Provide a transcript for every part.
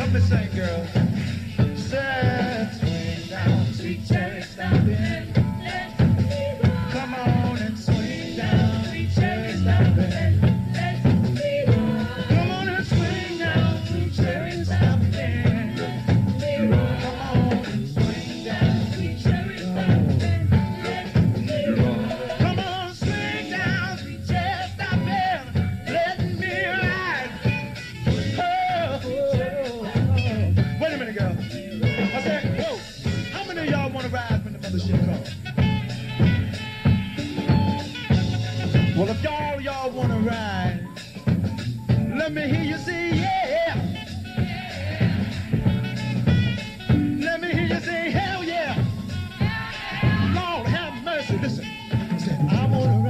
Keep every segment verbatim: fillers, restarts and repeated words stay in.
me sing, girl. Said, swing down, sweet cherry, stop it. Come on and swing down, sweet cherry, stop it. Come on and swing down, sweet cherry, stop it. Come on and swing down, sweet cherry, stop it. Come on, swing down, sweet cherry, stop it. Let me ride. Oh, oh, oh. Wait a minute, girl. I said, whoa, how many of y'all want to ride when the mothership comes? Well, if y'all y'all want to ride, let me hear you say, yeah. Let me hear you say, hell yeah. Lord, have mercy. Listen. I said, I want to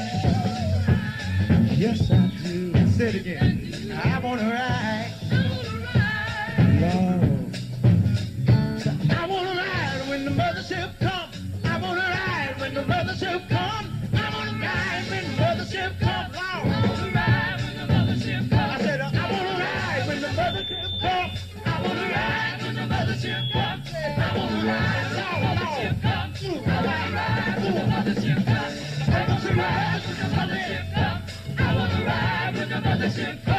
ride. Yes, I do. Say it again. I want to ride. Lord. So I want to ride when the mothership comes. I want to ride when the mothership comes. I want to ride when the mothership comes. Lord. I want to ride when the mothership comes. I said, I want to ride when the mothership comes. I want to ride when the mothership comes. I want to ride when the mothership comes. I want to ride when the mothership comes. I want to ride when the mothership comes. I want to ride when the mothership comes.